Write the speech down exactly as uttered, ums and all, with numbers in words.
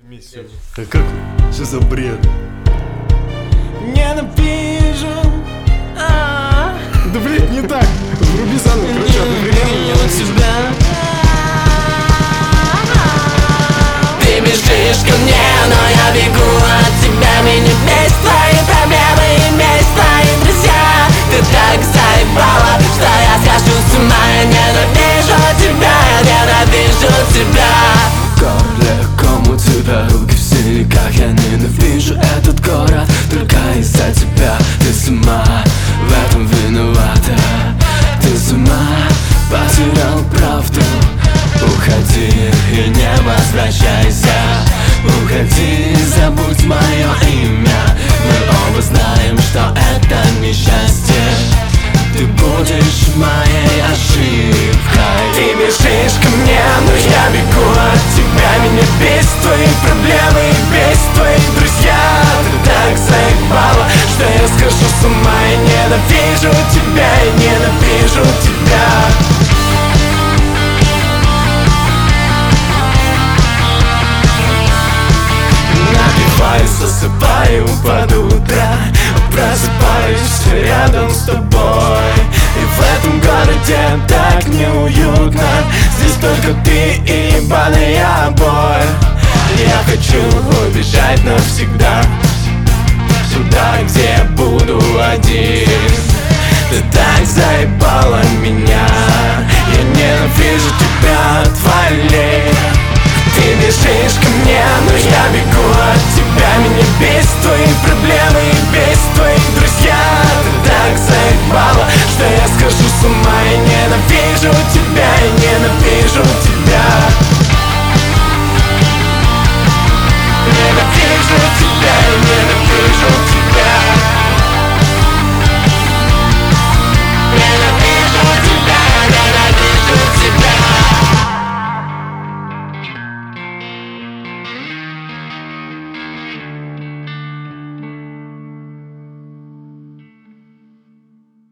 Миссию. А как? Что за бред? Ненавижу. А-а-а. Да блин, не так. Вруби заново, короче, одновременно. Тебя. Ты бежишь ко мне, но я бегу от тебя. Меня бесит твои проблемы и бесит твои друзья. Ты так заебала, что я схожу с ума. Я ненавижу тебя, я ненавижу тебя. В горле ком у тебя, руки в синяках. Я ненавижу этот город только из-за тебя. Ты сама в этом виновата. Ты сама потерял правду. Уходи и не возвращайся. Уходи, забудь мое имя. Мы оба знаем, что это несчастье. Ты будешь моей ошибкой. Ты бежишь ко мне, но я бегу от тебя. Меня бесит твои проблемы и бесит твои друзья. Ты так заебала, что я схожу с ума. Я ненавижу тебя, я ненавижу тебя. Напиваюсь, засыпаю под утро. Просыпаюсь рядом с тобой. И в этом городе так неуютно. Здесь только ты и ебаная боль. Я хочу убежать навсегда, сюда, где я буду один. Ты так заебала меня. Я ненавижу тебя, отвали. Ты бежишь ко мне,